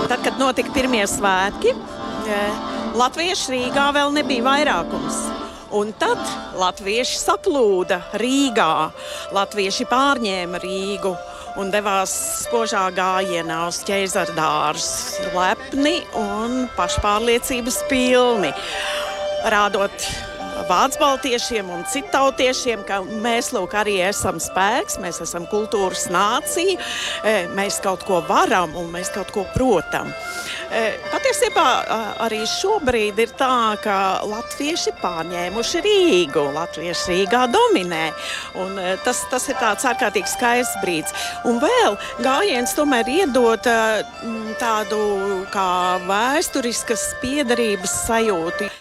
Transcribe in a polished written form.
Tad, kad notika pirmie svētki, latvieši Rīgā vēl nebija vairākums. Un tad latvieši saplūda Rīgā, latvieši pārņēma Rīgu un devās spožā gājienā uz Ķēzara dārzu, lepni un pašpārliecības pilni, rādot vācbaltiešiem un citautiešiem, ka mēs lūk arī esam spēks, mēs esam kultūras nācija, mēs kaut ko varam un mēs kaut ko protam. Patiesībā arī šobrīd ir tā, ka latvieši pārņēmuši Rīgu, latvieši Rīgā dominē, un tas ir tāds ārkārtīgi skaists brīdis. Un vēl gājiens tomēr iedod tādu kā vēsturiskas piederības sajūtu.